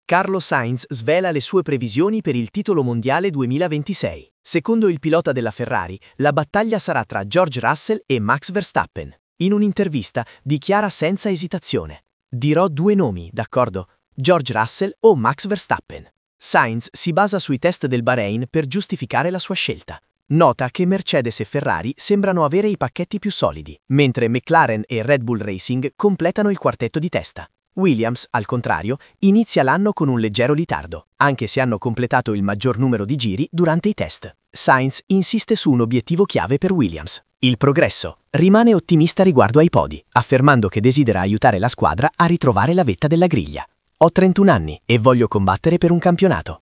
Carlos Sainz svela le sue previsioni per il titolo mondiale 2026. Secondo il pilota della Ferrari, la battaglia sarà tra George Russell e Max Verstappen. In un'intervista dichiara senza esitazione: dirò due nomi, d'accordo? George Russell o Max Verstappen. Sainz si basa sui test del Bahrain per giustificare la sua scelta. Nota che Mercedes e Ferrari sembrano avere i pacchetti più solidi, mentre McLaren e Red Bull Racing completano il quartetto di testa. Williams, al contrario, inizia l'anno con un leggero ritardo, anche se hanno completato il maggior numero di giri durante i test. Sainz insiste su un obiettivo chiave per Williams: il progresso. Rimane ottimista riguardo ai podi, affermando che desidera aiutare la squadra a ritrovare la vetta della griglia. Ho 31 anni e voglio combattere per un campionato.